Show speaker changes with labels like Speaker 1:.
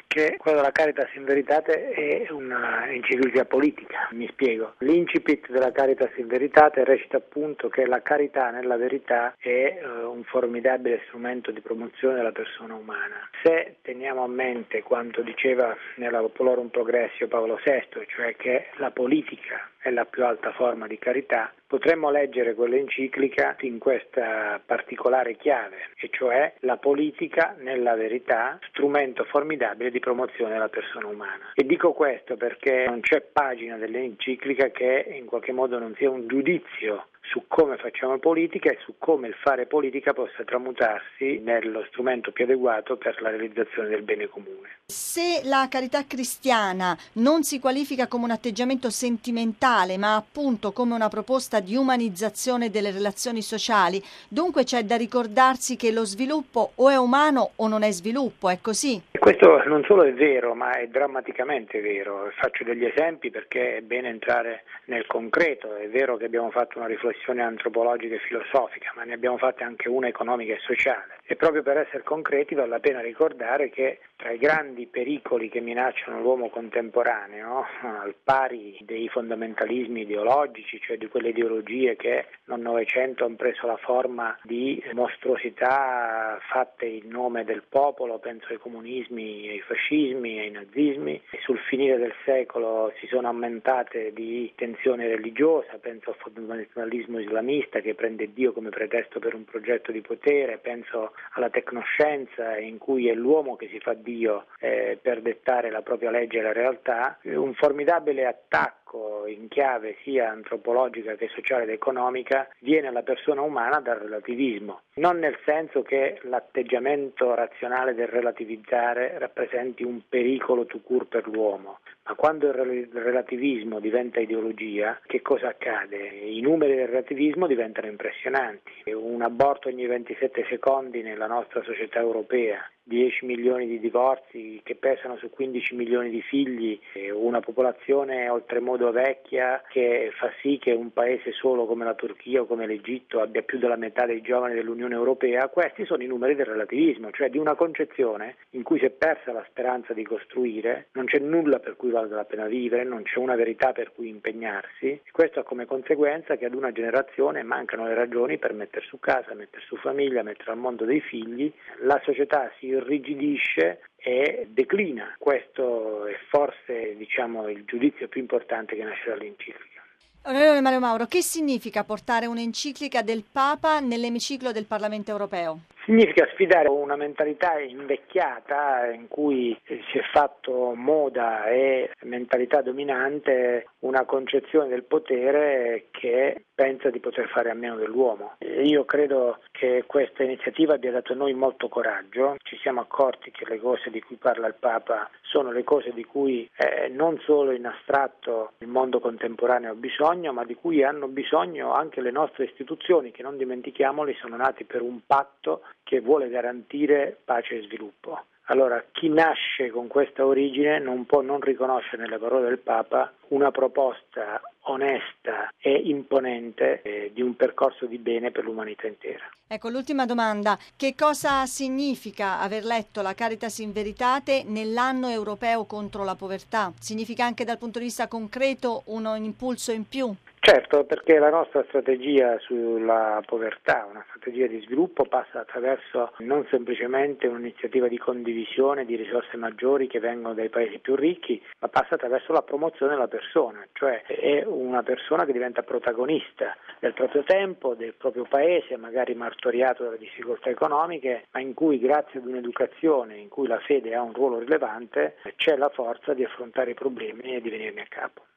Speaker 1: che quella della Caritas in Veritate è una enciclica politica. Mi spiego. L'incipit della Caritas in Veritate recita appunto che la carità nella verità è un formidabile strumento di promozione della persona umana. Se teniamo a mente quanto diceva nella Populorum Progressio Paolo VI, cioè che la politica è la più alta forma di carità, potremmo leggere quell'enciclica in questa particolare chiave, e cioè la politica nella verità, strumento formidabile di promozione della persona umana. E dico questo perché non c'è pagina dell'enciclica che in qualche modo non sia un giudizio su come facciamo politica e su come il fare politica possa tramutarsi nello strumento più adeguato per la realizzazione del bene comune.
Speaker 2: Se la carità cristiana non si qualifica come un atteggiamento sentimentale, ma appunto come una proposta di umanizzazione delle relazioni sociali, dunque c'è da ricordarsi che lo sviluppo o è umano o non è sviluppo, è così?
Speaker 1: Questo non solo è vero, ma è drammaticamente vero. Faccio degli esempi perché è bene entrare nel concreto. È vero che abbiamo fatto una riflessione antropologica e filosofica, ma ne abbiamo fatte anche una economica e sociale. E proprio per essere concreti vale la pena ricordare che tra i grandi pericoli che minacciano l'uomo contemporaneo, al pari dei fondamentalismi ideologici, cioè di quelle ideologie che nel Novecento hanno preso la forma di mostruosità fatte in nome del popolo, penso ai comunismi, ai fascismi, ai nazismi, e sul finire del secolo si sono ammentate di tensione religiosa, penso al fondamentalismo islamista che prende Dio come pretesto per un progetto di potere, penso alla tecnoscienza in cui è l'uomo che si fa Dio per dettare la propria legge e la realtà, un formidabile attacco in chiave sia antropologica che sociale ed economica viene alla persona umana dal relativismo, non nel senso che l'atteggiamento razionale del relativizzare rappresenti un pericolo tout court per l'uomo, ma quando il relativismo diventa ideologia, che cosa accade? I numeri del relativismo diventano impressionanti. Un aborto ogni 27 secondi nella nostra società europea, 10 milioni di divorzi che pesano su 15 milioni di figli, una popolazione oltremodo vecchia che fa sì che un paese solo come la Turchia o come l'Egitto abbia più della metà dei giovani dell'Unione Europea. Questi sono i numeri del relativismo, cioè di una concezione in cui si è persa la speranza di costruire, non c'è nulla per cui valga la pena vivere, non c'è una verità per cui impegnarsi, e questo ha come conseguenza che ad una generazione mancano le ragioni per mettere su casa, mettere su famiglia, mettere al mondo dei figli, la società si irrigidisce e declina. Questo è forse il giudizio più importante che nasce dall'enciclica.
Speaker 2: Onorevole Mario Mauro, che significa portare un'enciclica del Papa nell'emiciclo del Parlamento europeo?
Speaker 1: Significa sfidare una mentalità invecchiata in cui si è fatto moda e mentalità dominante una concezione del potere che pensa di poter fare a meno dell'uomo. Io credo che questa iniziativa abbia dato a noi molto coraggio, ci siamo accorti che le cose di cui parla il Papa sono le cose di cui non solo in astratto il mondo contemporaneo ha bisogno, ma di cui hanno bisogno anche le nostre istituzioni, che non dimentichiamoli sono nati per un patto che vuole garantire pace e sviluppo. Allora, chi nasce con questa origine non può non riconoscere nelle parole del Papa una proposta onesta e imponente di un percorso di bene per l'umanità intera.
Speaker 2: Ecco, l'ultima domanda. Che cosa significa aver letto la Caritas in Veritate nell'anno europeo contro la povertà? Significa anche dal punto di vista concreto un impulso in più?
Speaker 1: Certo, perché la nostra strategia sulla povertà, una strategia di sviluppo, passa attraverso non semplicemente un'iniziativa di condivisione di risorse maggiori che vengono dai paesi più ricchi, ma passa attraverso la promozione della persona, cioè è una persona che diventa protagonista del proprio tempo, del proprio paese, magari martoriato dalle difficoltà economiche, ma in cui grazie ad un'educazione in cui la fede ha un ruolo rilevante c'è la forza di affrontare i problemi e di venirne a capo.